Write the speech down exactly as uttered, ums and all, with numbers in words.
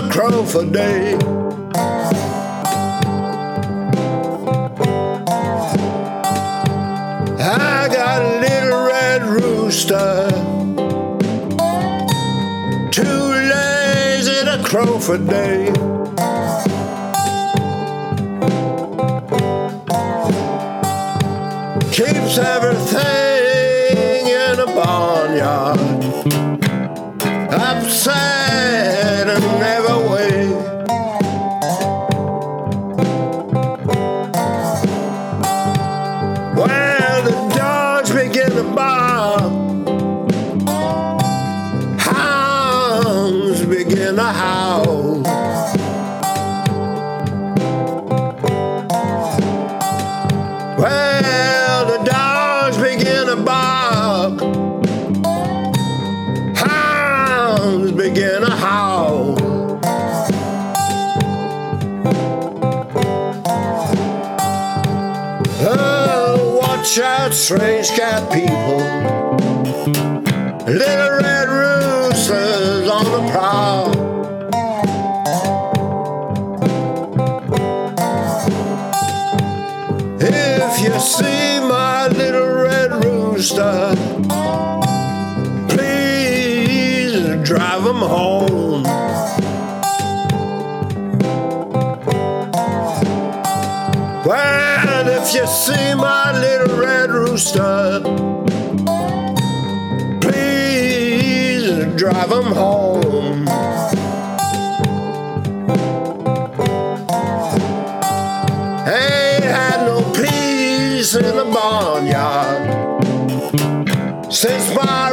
a crow for day. I got a little red rooster, two lays and a crow for day. Keeps everything in a barnyard upside and never way. Well, the dogs begin to bark, hounds begin to howl. Well, the dogs begin to bark, hounds begin to howl. Oh, watch out, strange cat people, little red roosters on the prowl. If you see my little red rooster, please drive him home. Well, if you see my little red rooster, please drive him home. Ain't had no peace in the barnyard since my